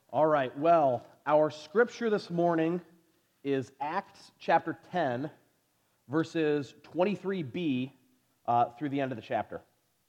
All right, well, our scripture this morning is Acts chapter 10, verses 23b through the end of the chapter.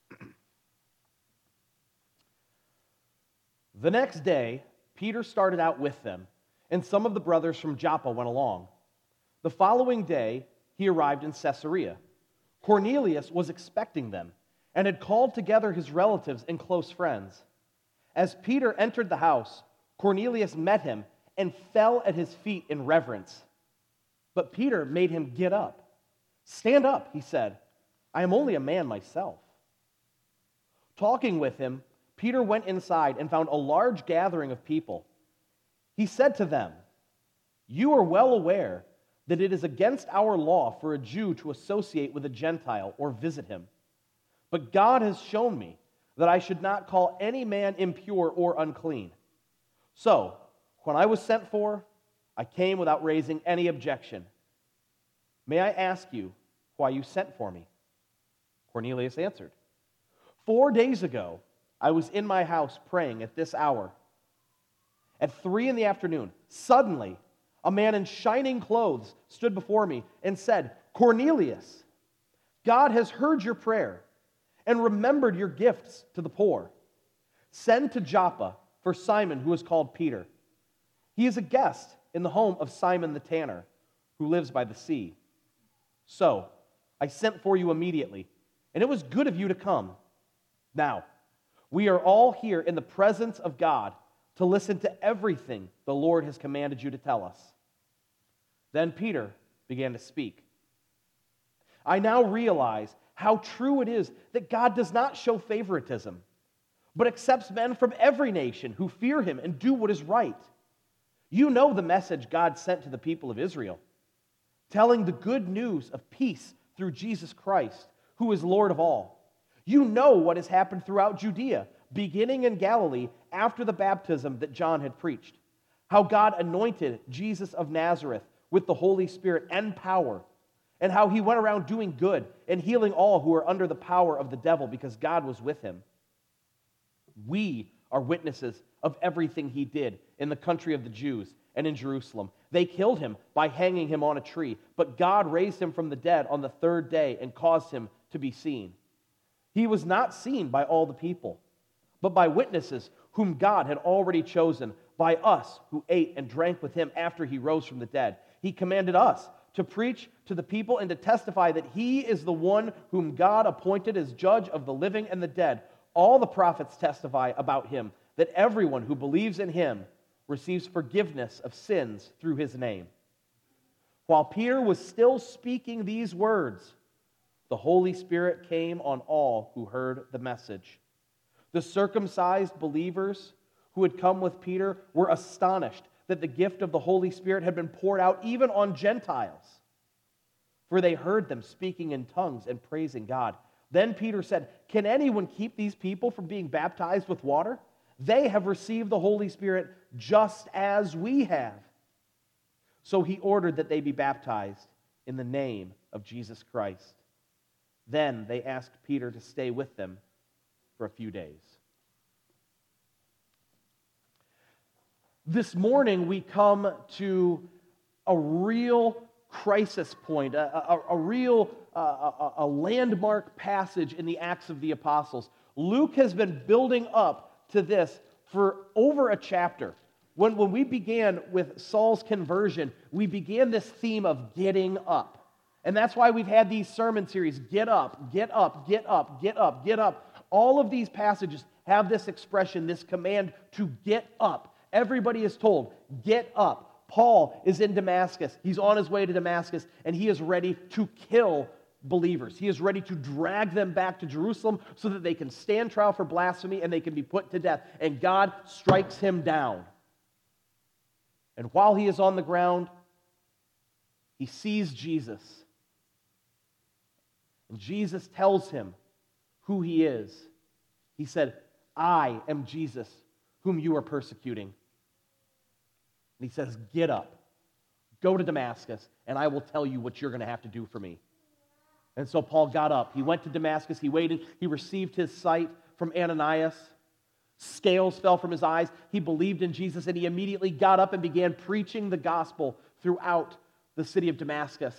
The next day, Peter started out with them, and some of the brothers from Joppa went along. The following day, he arrived in Caesarea. Cornelius was expecting them and had called together his relatives and close friends. As Peter entered the house, Cornelius met him and fell at his feet in reverence. But Peter made him get up. "Stand up," he said. "I am only a man myself." Talking with him, Peter went inside and found a large gathering of people. He said to them, "You are well aware that it is against our law for a Jew to associate with a Gentile or visit him. But God has shown me that I should not call any man impure or unclean. So, when I was sent for, I came without raising any objection. May I ask you why you sent for me?" Cornelius answered, 4 days ago, I was in my house praying at this hour. At 3 p.m, suddenly, a man in shining clothes stood before me and said, "Cornelius, God has heard your prayer and remembered your gifts to the poor. Send to Joppa for Simon, who is called Peter. He is a guest in the home of Simon the tanner, who lives by the sea." So I sent for you immediately, and it was good of you to come. Now, we are all here in the presence of God to listen to everything the Lord has commanded you to tell us. Then Peter began to speak. "I now realize how true it is that God does not show favoritism, but accepts men from every nation who fear him and do what is right. You know the message God sent to the people of Israel, telling the good news of peace through Jesus Christ, who is Lord of all. You know what has happened throughout Judea, beginning in Galilee after the baptism that John had preached, how God anointed Jesus of Nazareth with the Holy Spirit and power, and how he went around doing good and healing all who were under the power of the devil because God was with him. We are witnesses of everything he did in the country of the Jews and in Jerusalem. They killed him by hanging him on a tree, but God raised him from the dead on the third day and caused him to be seen. He was not seen by all the people, but by witnesses whom God had already chosen, by us who ate and drank with him after he rose from the dead. He commanded us to preach to the people and to testify that he is the one whom God appointed as judge of the living and the dead. All the prophets testify about him, that everyone who believes in him receives forgiveness of sins through his name." While Peter was still speaking these words, the Holy Spirit came on all who heard the message. The circumcised believers who had come with Peter were astonished that the gift of the Holy Spirit had been poured out even on Gentiles, for they heard them speaking in tongues and praising God. Then Peter said, "Can anyone keep these people from being baptized with water? They have received the Holy Spirit just as we have." So he ordered that they be baptized in the name of Jesus Christ. Then they asked Peter to stay with them for a few days. This morning we come to a real crisis point, a real landmark passage in the Acts of the Apostles. Luke has been building up to this for over a chapter. When we began with Saul's conversion, we began this theme of getting up. And that's why we've had these sermon series, get up, get up, get up, get up, get up. All of these passages have this expression, this command to get up. Everybody is told, get up. Paul is in Damascus. He's on his way to Damascus, and he is ready to kill believers. He is ready to drag them back to Jerusalem so that they can stand trial for blasphemy and they can be put to death. And God strikes him down. And while he is on the ground, he sees Jesus. And Jesus tells him who he is. He said, "I am Jesus, whom you are persecuting." And he says, "Get up, go to Damascus, and I will tell you what you're going to have to do for me." And so Paul got up. He went to Damascus. He waited. He received his sight from Ananias. Scales fell from his eyes. He believed in Jesus, and he immediately got up and began preaching the gospel throughout the city of Damascus.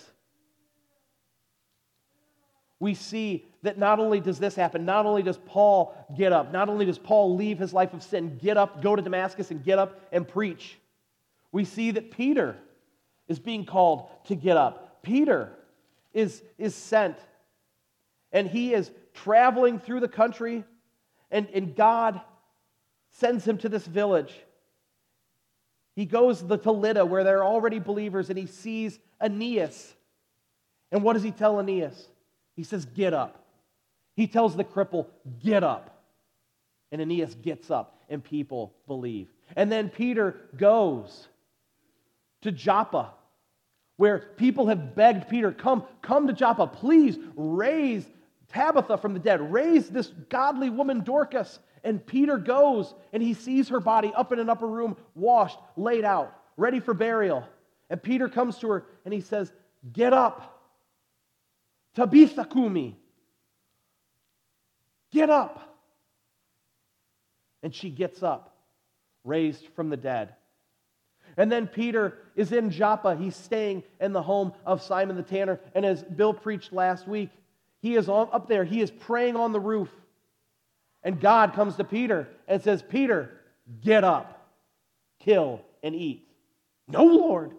We see that not only does this happen, not only does Paul get up, not only does Paul leave his life of sin, get up, go to Damascus and get up and preach. We see that Peter is being called to get up. Peter is sent, and he is traveling through the country, and God sends him to this village. He goes to Lydda, where there are already believers, and he sees Aeneas. And what does he tell Aeneas? He says, get up. He tells the cripple, get up. And Aeneas gets up, and people believe. And then Peter goes to Joppa, where people have begged Peter, come to Joppa, please raise Tabitha from the dead, raise this godly woman Dorcas. And Peter goes, and he sees her body up in an upper room, washed, laid out, ready for burial. And Peter comes to her, and he says, get up. Tabitha kumi. Get up. And she gets up, raised from the dead. And then Peter is in Joppa. He's staying in the home of Simon the tanner. And as Bill preached last week, he is up there. He is praying on the roof. And God comes to Peter and says, Peter, get up, kill, and eat. No, Lord.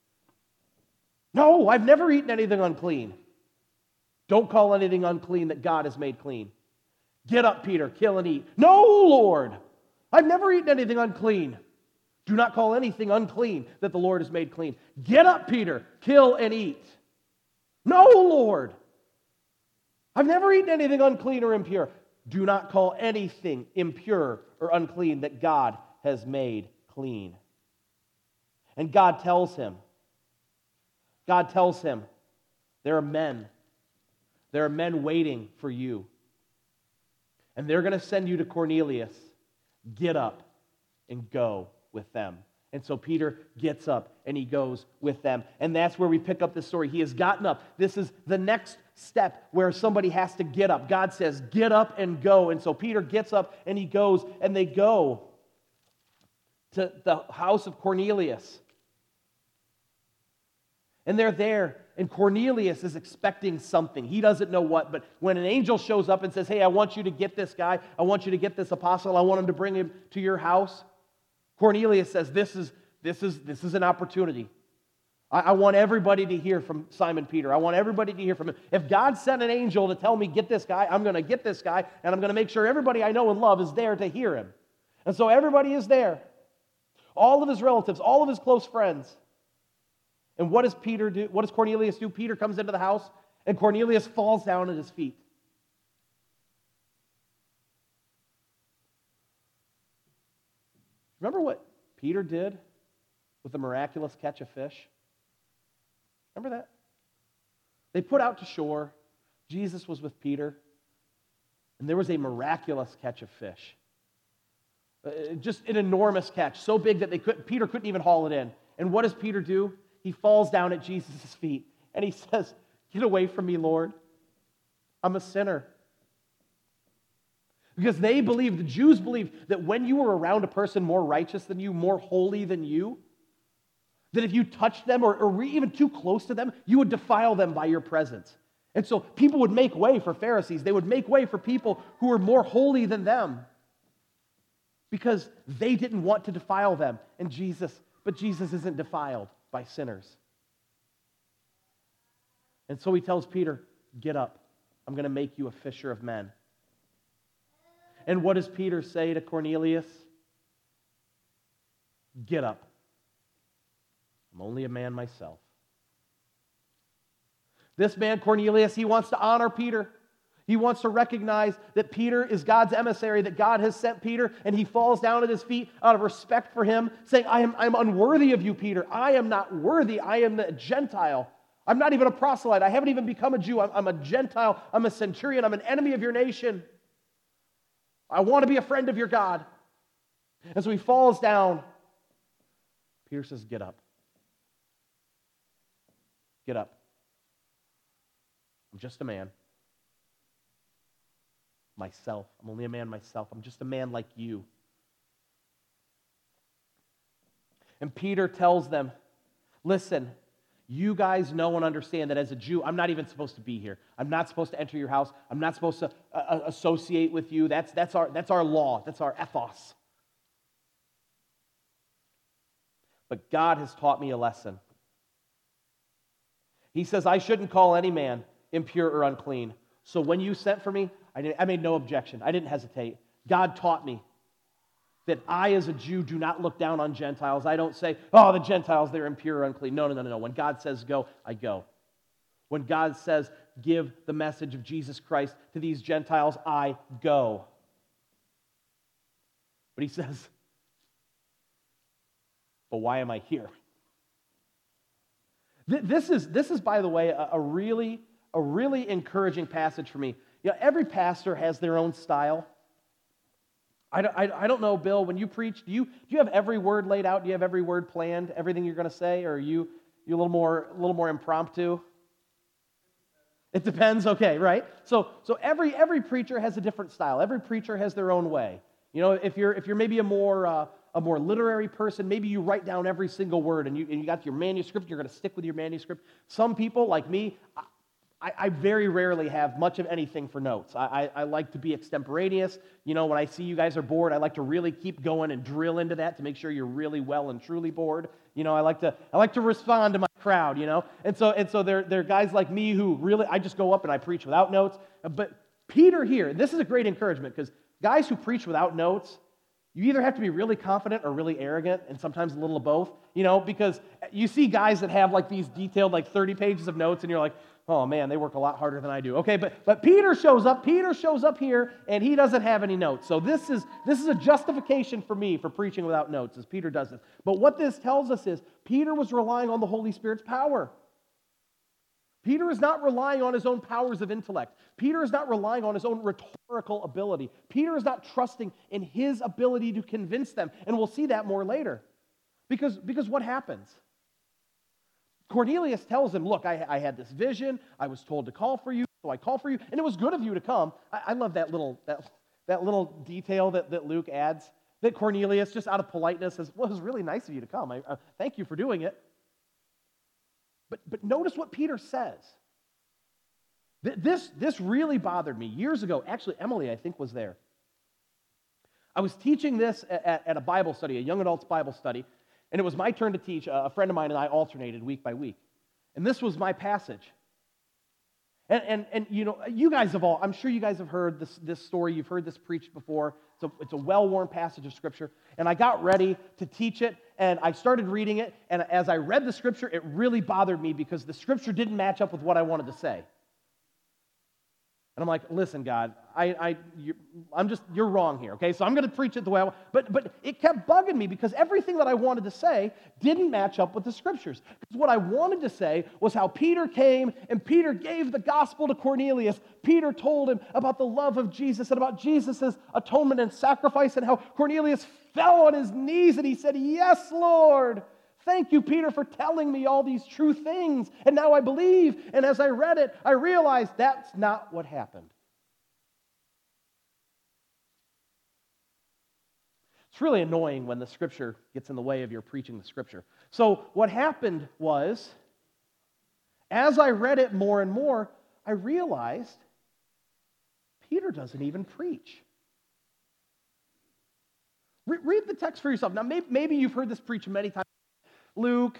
No, I've never eaten anything unclean. Don't call anything unclean that God has made clean. Get up, Peter, kill and eat. No, Lord. I've never eaten anything unclean. Do not call anything unclean that the Lord has made clean. Get up, Peter, kill and eat. No, Lord. I've never eaten anything unclean or impure. Do not call anything impure or unclean that God has made clean. And God tells him, there are men waiting for you. And they're going to send you to Cornelius. Get up and go with them. And so Peter gets up and he goes with them. And that's where we pick up this story. He has gotten up. This is the next step where somebody has to get up. God says, get up and go. And so Peter gets up and he goes, and they go to the house of Cornelius. And they're there, and Cornelius is expecting something. He doesn't know what, but when an angel shows up and says, hey, I want you to get this guy, I want you to get this apostle, I want him to bring him to your house, Cornelius says, this is an opportunity. I want everybody to hear from Simon Peter. I want everybody to hear from him. If God sent an angel to tell me, get this guy, I'm going to get this guy, and I'm going to make sure everybody I know and love is there to hear him. And so everybody is there. All of his relatives, all of his close friends. And what does Peter do? What does Cornelius do? Peter comes into the house, and Cornelius falls down at his feet. Remember what Peter did with the miraculous catch of fish? Remember that? They put out to shore. Jesus was with Peter, and there was a miraculous catch of fish. Just an enormous catch, so big that Peter couldn't even haul it in. And what does Peter do? He falls down at Jesus' feet, and he says, get away from me, Lord. I'm a sinner. Because the Jews believed that when you were around a person more righteous than you, more holy than you, that if you touched them or were even too close to them, you would defile them by your presence. And so people would make way for Pharisees. They would make way for people who were more holy than them because they didn't want to defile them. But Jesus isn't defiled by sinners. And so he tells Peter, get up. I'm going to make you a fisher of men. And what does Peter say to Cornelius? Get up. I'm only a man myself. This man, Cornelius, he wants to honor Peter. He wants to recognize that Peter is God's emissary, that God has sent Peter, and he falls down at his feet out of respect for him, saying, I'm unworthy of you, Peter. I am not worthy. I am a Gentile. I'm not even a proselyte. I haven't even become a Jew. I'm a Gentile. I'm a centurion. I'm an enemy of your nation. I want to be a friend of your God. And so he falls down. Peter says, get up. Get up. I'm just a man. myself. I'm only a man myself. I'm just a man like you. And Peter tells them, listen, you guys know and understand that as a Jew, I'm not even supposed to be here. I'm not supposed to enter your house. I'm not supposed to associate with you. That's our law. That's our ethos. But God has taught me a lesson. He says, I shouldn't call any man impure or unclean. So when you sent for me, I made no objection. I didn't hesitate. God taught me that I, as a Jew, do not look down on Gentiles. I don't say, oh, the Gentiles, they're impure or unclean. No. When God says go, I go. When God says give the message of Jesus Christ to these Gentiles, I go. But he says, but why am I here? This is, by the way, a really encouraging passage for me. You know, every pastor has their own style. I don't know, Bill, when you preach, do you have every word laid out? Do you have every word planned, everything you're going to say, or are you a little more impromptu? It depends. Okay, right? So every preacher has a different style. Every preacher has their own way. You know, if you're maybe a more literary person, maybe you write down every single word and you got your manuscript, you're going to stick with your manuscript. Some people, like me, I very rarely have much of anything for notes. I like to be extemporaneous. You know, when I see you guys are bored, I like to really keep going and drill into that to make sure you're really well and truly bored. You know, I like to respond to my crowd, you know. And so there are guys like me who really, I just go up and I preach without notes. But Peter here, this is a great encouragement because guys who preach without notes, you either have to be really confident or really arrogant, and sometimes a little of both, you know, because you see guys that have like these detailed like 30 pages of notes, and you're like, oh man, they work a lot harder than I do. Okay, but Peter shows up here, and he doesn't have any notes. So this is a justification for me for preaching without notes, as Peter does this. But what this tells us is Peter was relying on the Holy Spirit's power. Peter is not relying on his own powers of intellect. Peter is not relying on his own rhetorical ability. Peter is not trusting in his ability to convince them. And we'll see that more later. Because what happens? Cornelius tells him, look, I had this vision. I was told to call for you, so I call for you. And it was good of you to come. I love that little detail that Luke adds, that Cornelius, just out of politeness, says, well, it was really nice of you to come. I thank you for doing it. But notice what Peter says. This really bothered me. Years ago, actually, Emily, I think, was there. I was teaching this at a Bible study, a young adults Bible study, and it was my turn to teach. A friend of mine and I alternated week by week. And this was my passage. And you know, you guys have all, I'm sure you guys have heard this story. You've heard this preached before. It's a well-worn passage of Scripture. And I got ready to teach it, and I started reading it. And as I read the Scripture, it really bothered me because the Scripture didn't match up with what I wanted to say. And I'm like, listen, God, you're wrong here, okay? So I'm going to preach it the way I want. But it kept bugging me because everything that I wanted to say didn't match up with the Scriptures. Because what I wanted to say was how Peter came and Peter gave the gospel to Cornelius. Peter told him about the love of Jesus and about Jesus' atonement and sacrifice and how Cornelius fell on his knees and he said, yes, Lord. Thank you, Peter, for telling me all these true things. And now I believe. And as I read it, I realized that's not what happened. It's really annoying when the Scripture gets in the way of your preaching the Scripture. So what happened was, as I read it more and more, I realized Peter doesn't even preach. Read the text for yourself. Now, maybe you've heard this preached many times. Luke,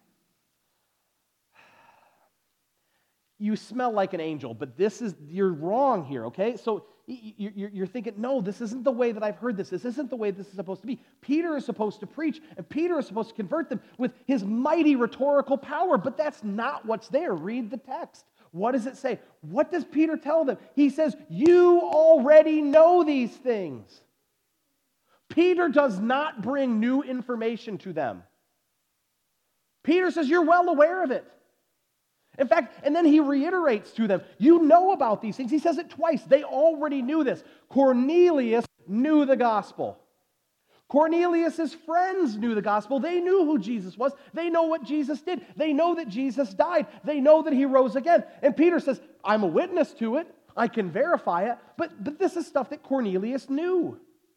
you smell like an angel, but you're wrong here, okay? So you're thinking, no, this isn't the way that I've heard this. This isn't the way this is supposed to be. Peter is supposed to preach, and Peter is supposed to convert them with his mighty rhetorical power, but that's not what's there. Read the text. What does it say? What does Peter tell them? He says, you already know these things. Peter does not bring new information to them. Peter says, you're well aware of it. In fact, and then he reiterates to them, you know about these things. He says it twice. They already knew this. Cornelius knew the gospel. Cornelius' friends knew the gospel. They knew who Jesus was. They know what Jesus did. They know that Jesus died. They know that he rose again. And Peter says, I'm a witness to it. I can verify it, but this is stuff that Cornelius knew.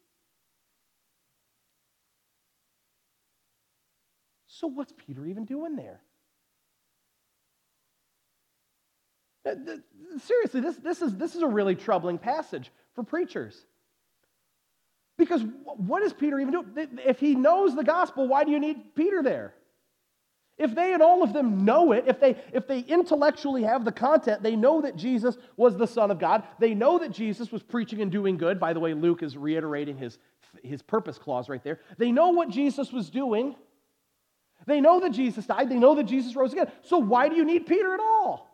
So what's Peter even doing there? Seriously, this is a really troubling passage for preachers. Because what is Peter even doing? If he knows the gospel, why do you need Peter there? If they and all of them know it, if they intellectually have the content, they know that Jesus was the Son of God, they know that Jesus was preaching and doing good. By the way, Luke is reiterating his purpose clause right there. They know what Jesus was doing. They know that Jesus died. They know that Jesus rose again. So why do you need Peter at all?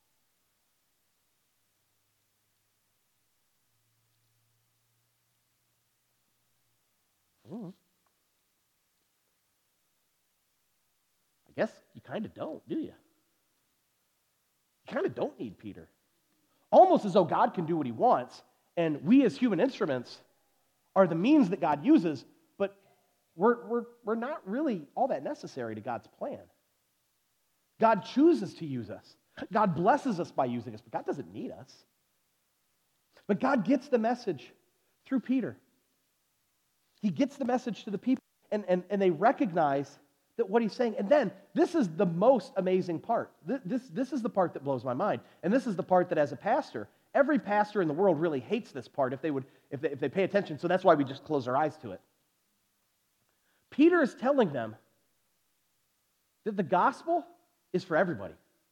I guess you kind of don't, do you? You kind of don't need Peter. Almost as though God can do what he wants, and we as human instruments are the means that God uses, but we're not really all that necessary to God's plan. God chooses to use us. God blesses us by using us, but God doesn't need us. But God gets the message through Peter. He gets the message to the people, and they recognize that what he's saying. And then, this is the most amazing part. This is the part that blows my mind. And this is the part that, as a pastor, every pastor in the world really hates this part if they pay attention. So that's why we just close our eyes to it. Peter is telling them that the gospel is for everybody.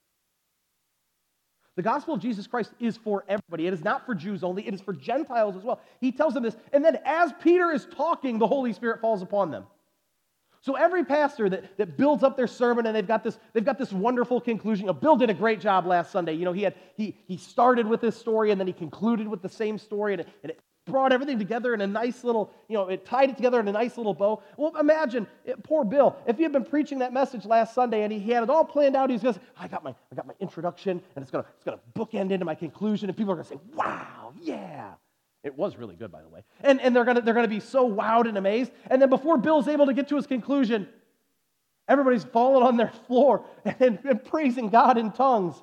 The gospel of Jesus Christ is for everybody. It is not for Jews only. It is for Gentiles as well. He tells them this. And then as Peter is talking, the Holy Spirit falls upon them. So every pastor that builds up their sermon, and they've got this wonderful conclusion. Bill did a great job last Sunday. You know, he started with this story, and then he concluded with the same story, and it brought everything together in a nice little, it tied it together in a nice little bow. Well, imagine, poor Bill, if he had been preaching that message last Sunday, and he had it all planned out, he's going to say, I got my introduction, and it's going to bookend into my conclusion, and people are going to say, wow, yeah. It was really good, by the way. And they're going to be so wowed and amazed. And then before Bill's able to get to his conclusion, everybody's falling on their floor and praising God in tongues.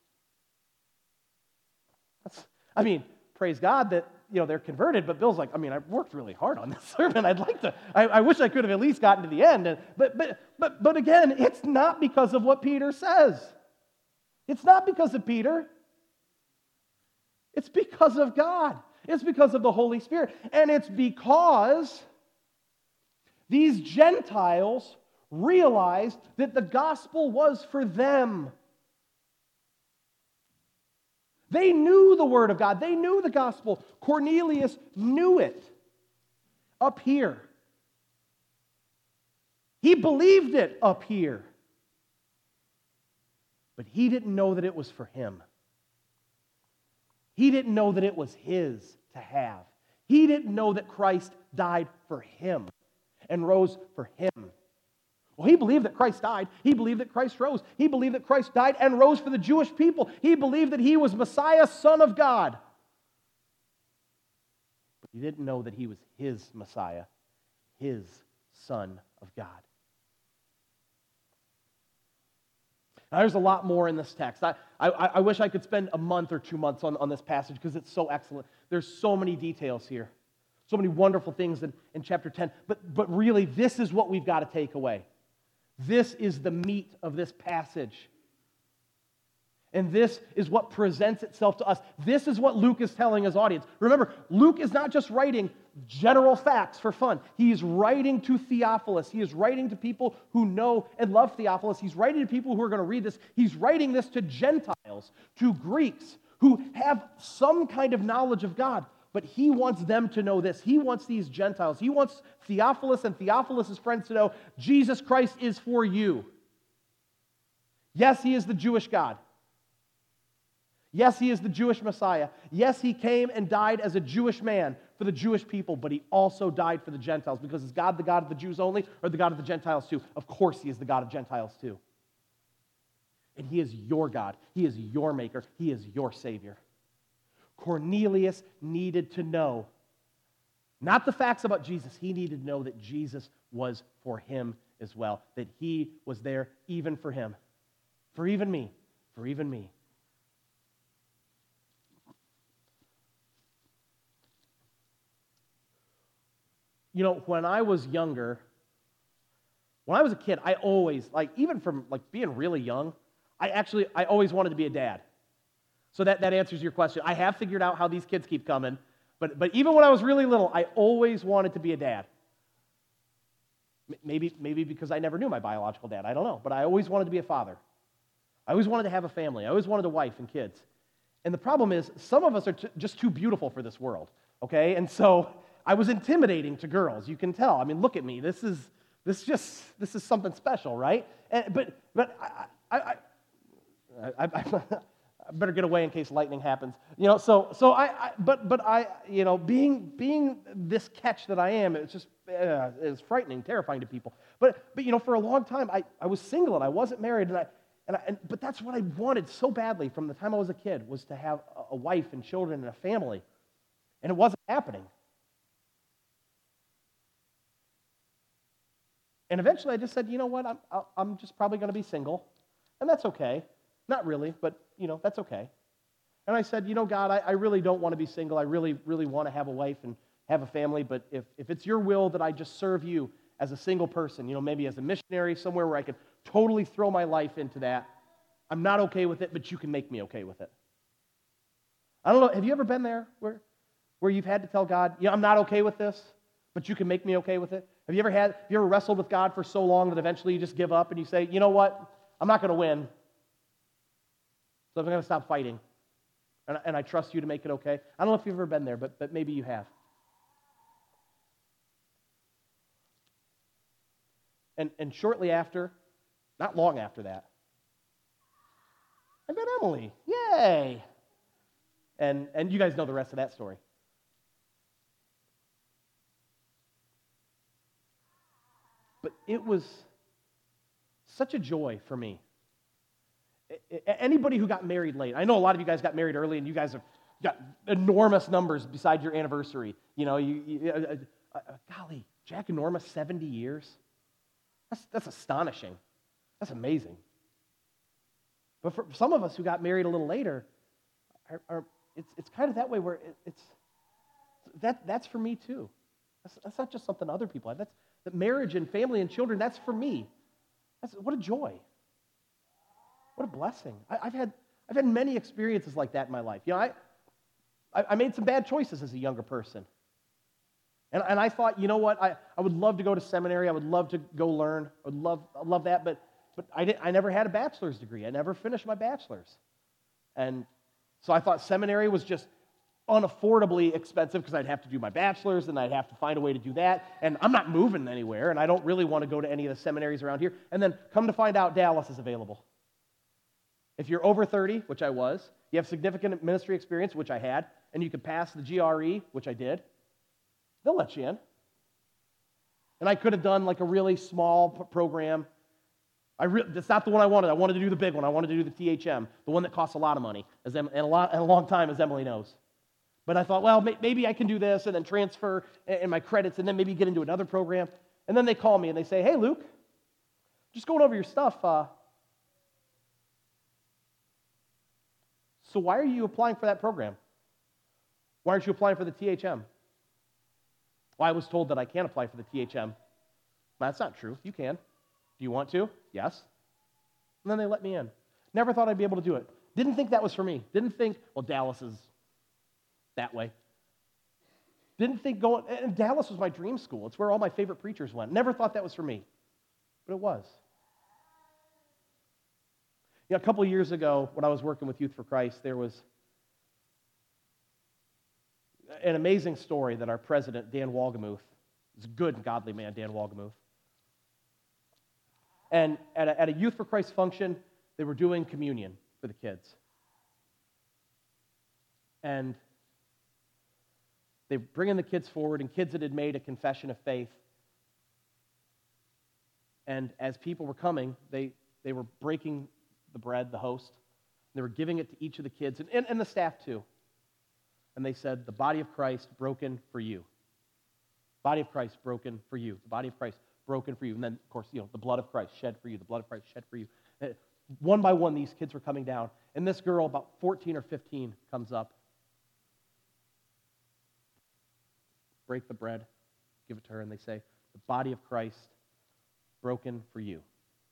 Praise God that they're converted. But Bill's like, I've worked really hard on this sermon. I'd like to. I wish I could have at least gotten to the end. But again, it's not because of what Peter says. It's not because of Peter. It's because of God. It's because of the Holy Spirit. And it's because these Gentiles realized that the gospel was for them. They knew the Word of God. They knew the gospel. Cornelius knew it up here. He believed it up here. But he didn't know that it was for him. He didn't know that it was his to have. He didn't know that Christ died for him and rose for him. Well, he believed that Christ died. He believed that Christ rose. He believed that Christ died and rose for the Jewish people. He believed that he was Messiah, Son of God. But he didn't know that he was his Messiah, his Son of God. Now, there's a lot more in this text. I wish I could spend a month or 2 months on this passage because it's so excellent. There's so many details here. So many wonderful things in chapter 10. But really, this is what we've got to take away. This is the meat of this passage. And this is what presents itself to us. This is what Luke is telling his audience. Remember, Luke is not just writing general facts for fun. He is writing to Theophilus. He is writing to people who know and love Theophilus. He's writing to people who are going to read this. He's writing this to Gentiles, to Greeks who have some kind of knowledge of God. But he wants them to know this. He wants these Gentiles. He wants Theophilus and Theophilus' friends to know Jesus Christ is for you. Yes, he is the Jewish God. Yes, he is the Jewish Messiah. Yes, he came and died as a Jewish man for the Jewish people, but he also died for the Gentiles. Because is God the God of the Jews only or the God of the Gentiles too? Of course he is the God of Gentiles too. And he is your God. He is your maker. He is your Savior. Cornelius needed to know, not the facts about Jesus, he needed to know that Jesus was for him as well, that he was there even for him, for even me, for even me. When I was younger, when I was a kid, I always, even from being really young, I always wanted to be a dad. So that answers your question. I have figured out how these kids keep coming, but even when I was really little, I always wanted to be a dad. Maybe because I never knew my biological dad, I don't know, but I always wanted to be a father. I always wanted to have a family. I always wanted a wife and kids. And the problem is, some of us are just too beautiful for this world, okay? And so I was intimidating to girls. You can tell. I mean, look at me. This is something special, right? But I better get away in case lightning happens. Being this catch that I am, it's just it's frightening, terrifying to people. But for a long time, I was single and I wasn't married, but that's what I wanted so badly from the time I was a kid, was to have a wife and children and a family, and it wasn't happening. And eventually I just said, you know what, I'm just probably going to be single, and that's okay. Not really, but, that's okay. And I said, God, I really don't want to be single. I really, really want to have a wife and have a family, but if it's your will that I just serve you as a single person, maybe as a missionary somewhere where I could totally throw my life into that, I'm not okay with it, but you can make me okay with it. I don't know, have you ever been there where you've had to tell God, I'm not okay with this, but you can make me okay with it? Have you ever wrestled with God for so long that eventually you just give up and you say, you know what, I'm not going to win, so I'm going to stop fighting, and I trust you to make it okay? I don't know if you've ever been there, but maybe you have. And shortly after, not long after that, I met Emily. Yay! And you guys know the rest of that story. But it was such a joy for me. Anybody who got married late, I know a lot of you guys got married early, and you guys have got enormous numbers beside your anniversary. Golly, Jack and Norma, 70 years. That's astonishing. That's amazing. But for some of us who got married a little later, it's kind of that way where that's for me too. That's not just something other people have. That's that marriage and family and children. That's for me. What a joy. What a blessing. I've had many experiences like that in my life. I made some bad choices as a younger person. And I thought, you know what, I would love to go to seminary. I would love to go learn. I would love that, but I never had a bachelor's degree. I never finished my bachelor's. And so I thought seminary was just unaffordably expensive because I'd have to do my bachelor's and I'd have to find a way to do that. And I'm not moving anywhere, and I don't really want to go to any of the seminaries around here. And then come to find out, Dallas is available. If you're over 30, which I was, you have significant ministry experience, which I had, and you could pass the GRE, which I did, they'll let you in. And I could have done like a really small program. That's not the one I wanted. I wanted to do the big one. I wanted to do the THM, the one that costs a lot of money, and a long time, as Emily knows. But I thought, well, maybe I can do this and then transfer in my credits and then maybe get into another program. And then they call me and they say, hey, Luke, just going over your stuff. So why are you applying for that program? Why aren't you applying for the THM? Well, I was told that I can't apply for the THM. That's not true. You can. Do you want to? Yes. And then they let me in. Never thought I'd be able to do it. Didn't think that was for me. Didn't think, well, Dallas is that way. Didn't think going, and Dallas was my dream school. It's where all my favorite preachers went. Never thought that was for me. But it was. A couple of years ago, when I was working with Youth for Christ, there was an amazing story that our president, Dan Wolgemuth, is a good and godly man, Dan Wolgemuth. And at a Youth for Christ function, they were doing communion for the kids. And they were bringing the kids forward, and kids that had made a confession of faith. And as people were coming, they were breaking the bread, the host. They were giving it to each of the kids, and the staff too. And they said, the body of Christ broken for you. Body of Christ broken for you. The body of Christ broken for you. And then, of course, the blood of Christ shed for you. The blood of Christ shed for you. One by one, these kids were coming down. And this girl, about 14 or 15, comes up. Break the bread. give it to her, and they say, the body of Christ broken for you.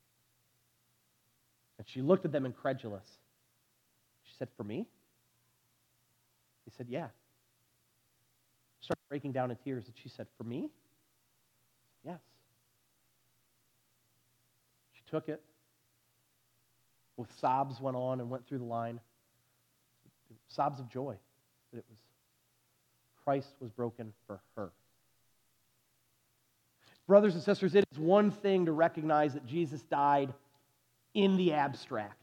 And she looked at them incredulous. She said, for me? He said, yeah. She started breaking down in tears, and she said, for me? Yes. She took it. With sobs went on and went through the line. Sobs of joy that it was Christ was broken for her. Brothers and sisters, it is one thing to recognize that Jesus died in the abstract.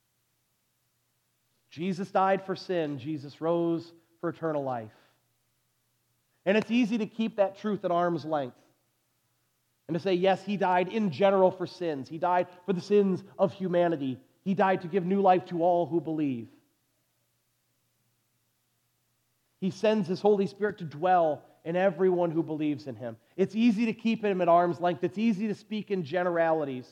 Jesus died for sin. Jesus rose for eternal life. And it's easy to keep that truth at arm's length and to say, yes, he died in general for sins. He died for the sins of humanity. He died to give new life to all who believe. He sends his Holy Spirit to dwell in everyone who believes in him. It's easy to keep him at arm's length. It's easy to speak in generalities.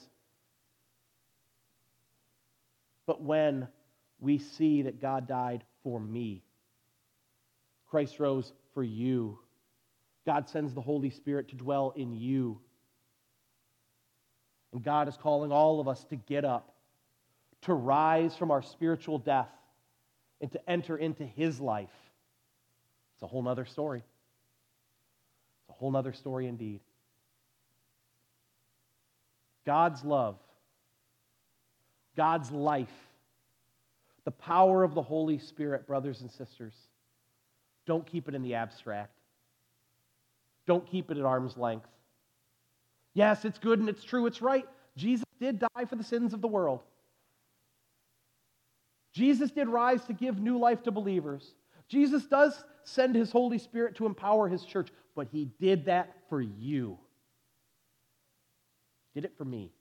But when we see that God died for me, Christ rose for you, God sends the Holy Spirit to dwell in you. And God is calling all of us to get up, to rise from our spiritual death, and to enter into his life. It's a whole other story. It's a whole other story indeed. God's love, God's life, the power of the Holy Spirit, brothers and sisters, don't keep it in the abstract. Don't keep it at arm's length. Yes, it's good and it's true, it's right. Jesus did die for the sins of the world. Jesus did rise to give new life to believers. Jesus does send his Holy Spirit to empower his church, but he did that for you. Did it for me.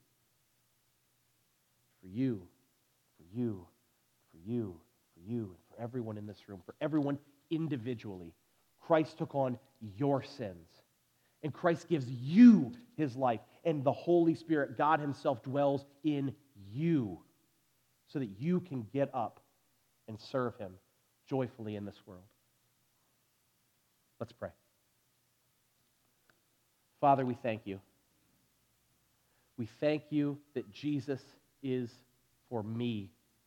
For you, for you, for you, for you, and for everyone in this room, for everyone individually. Christ took on your sins. And Christ gives you his life. And the Holy Spirit, God himself, dwells in you so that you can get up and serve him joyfully in this world. Let's pray. Father, we thank you. We thank you that Jesus is for me.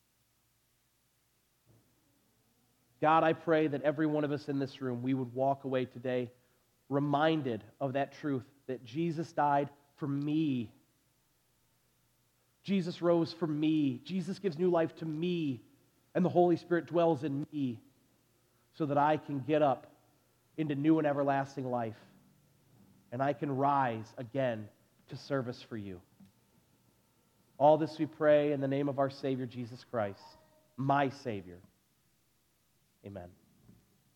God, I pray that every one of us in this room, we would walk away today reminded of that truth, that Jesus died for me. Jesus rose for me. Jesus gives new life to me, and the Holy Spirit dwells in me so that I can get up into new and everlasting life, and I can rise again to service for you. All this we pray in the name of our Savior, Jesus Christ, my Savior. Amen.